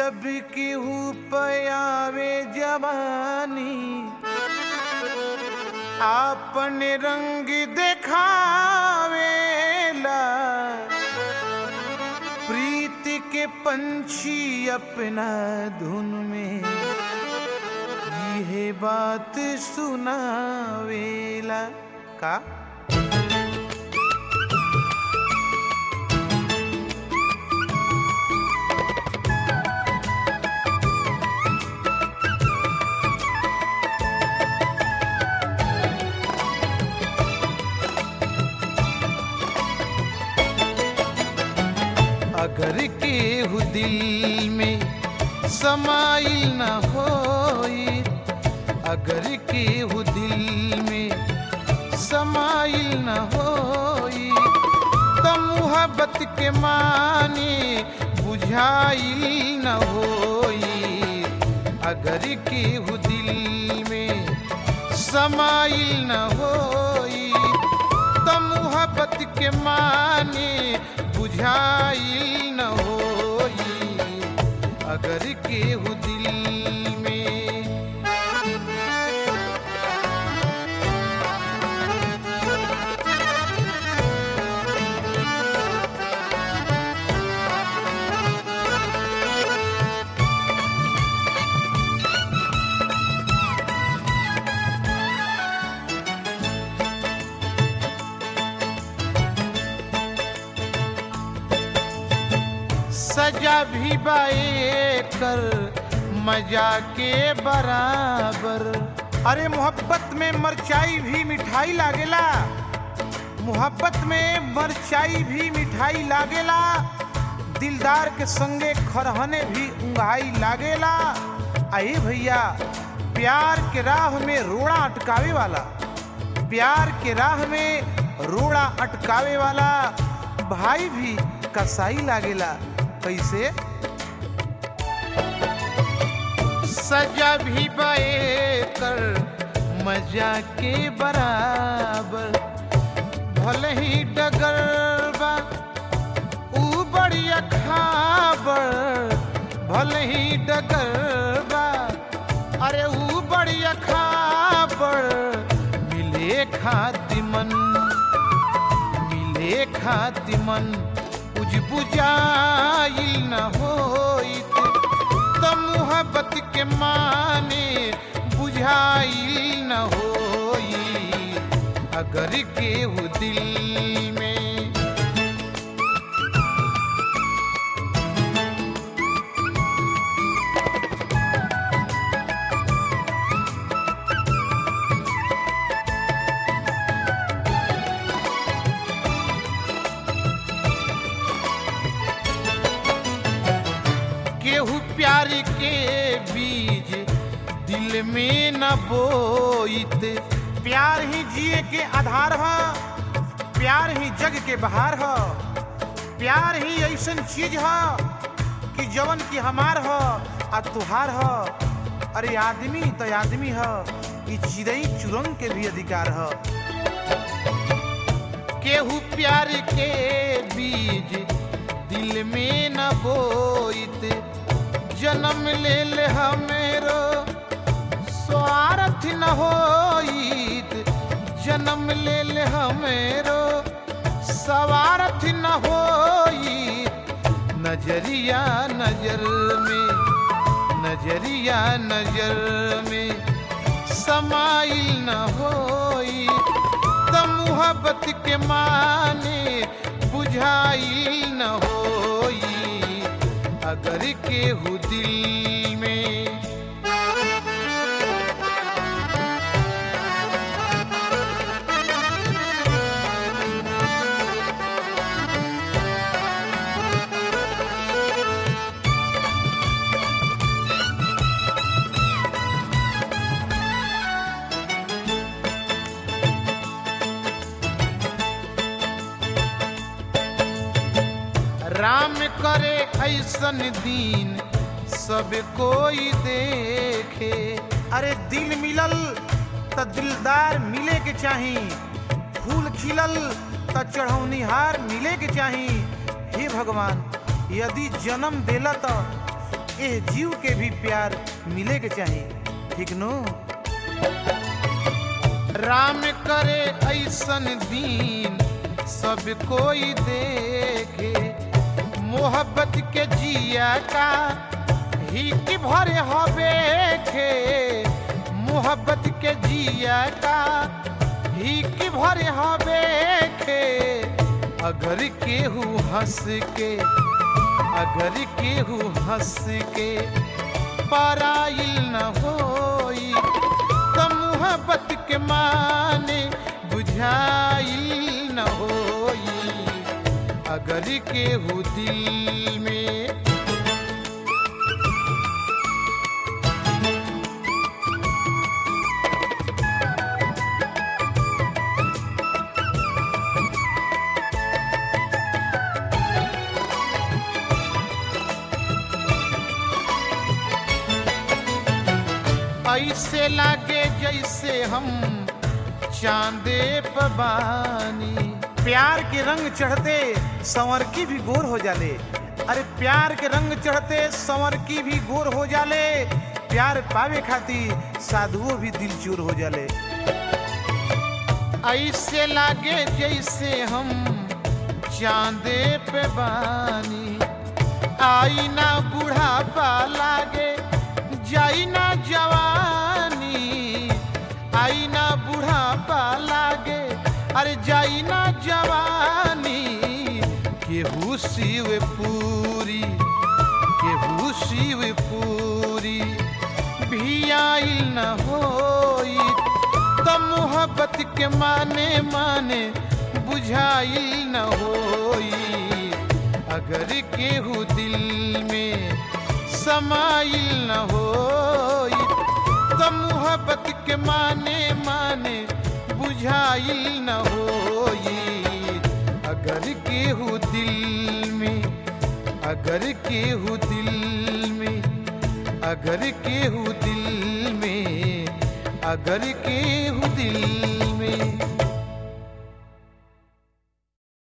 जब केहू पयावे जवानी आपन रंग देखावेला प्रीत के पंछी अपना धुन में ये बात सुनावेला का अगर केहू दिल में समाइल न होई अगर केहू दिल में समाइल न होई तो मुहब्बत के माने बुझाइल न होई अगर केहू दिल में समाइल न होई तो मुहब्बत के माने बुझाइल न होई अगर केहू दिल में सजा भी बाए कर मजा के बराबर अरे मोहब्बत में मरचाई भी मिठाई लागेला मोहब्बत में मरचाई भी मिठाई लागेला दिलदार के संगे खरहने भी उंघाई लागेला आए भैया प्यार के राह में रोड़ा अटकावे वाला प्यार के राह में रोड़ा अटकावे वाला भाई भी कसाई लागेला कैसे सजा भी बाए कर मजा के बराबर भले ही डगर बा ऊ बढ़िया खाबर भले ही डगर बा अरे ऊ बढ़िया खाबर मिले खातिमन बुझाइल न होइत तो मुहब्बत के माने बुझाइल न होई अगर केहू दिल में केहू प्यार के बीज दिल में न बोइत प्यार ही जिए के आधार है प्यार ही जग के बहार है प्यार ही ऐसन चीज है कि जवन की हमार है आ तुहार है अरे आदमी तो आदमी है ये चिड़ई चुरंग के भी अधिकार है केहू प्यार के बीज दिल में न बोइत जन्म ले ले हमेरो स्वार्थ न होइत जन्म ले ले हमेरो स्वार्थ न होइत नजरिया नजर में समाइल न होइत तो मुहब्बत के माने बुझाइल न होई अगर केहू दिल में राम करे ऐसन दीन सब कोई देखे अरे दिल मिलल त दिलदार मिले के चाही फूल खिलल त चढ़ौनिहार मिले के चाही हे भगवान यदि जन्म देला तो ए जीव के भी प्यार मिले के चाहिए, ठीक नो। राम करे ऐसन दीन सब कोई देखे, मोहब्बत के जिया का ही की भरे हवे खे, मोहब्बत के जिया का ही की भरे हवे खे। अगर केहू हंस के, अगर केहू हंस के पराइल न होई, तो मोहब्बत के माने बुझाइल न होई। अगर केहू दिल में ऐसे लागे जैसे हम चांदे पबानी। प्यार के रंग चढ़ते संवर की भी गोर हो जाले, अरे प्यार के रंग चढ़ते संवर की भी गोर हो जाले। प्यार पावे खातिर साधुओं भी दिल चूर हो जाले। ऐसे लागे जैसे हम चांदे पे बानी, आई ना बुढ़ापा लागे जाई ना जवानी, आई ना बुढ़ापा लागे अरे जाई ना जवानी। केहू शिव पूरी, केहू शिव पूरी भी आइल न होई, तो मोहब्बत के माने माने बुझाइल न होई। अगर केहू दिल में समाइल न होई, तो मोहब्बत के माने माने बुझाइल न होई। अगर केहू दिल में, अगर केहू दिल में, अगर केहू दिल में, अगर केहू दिल में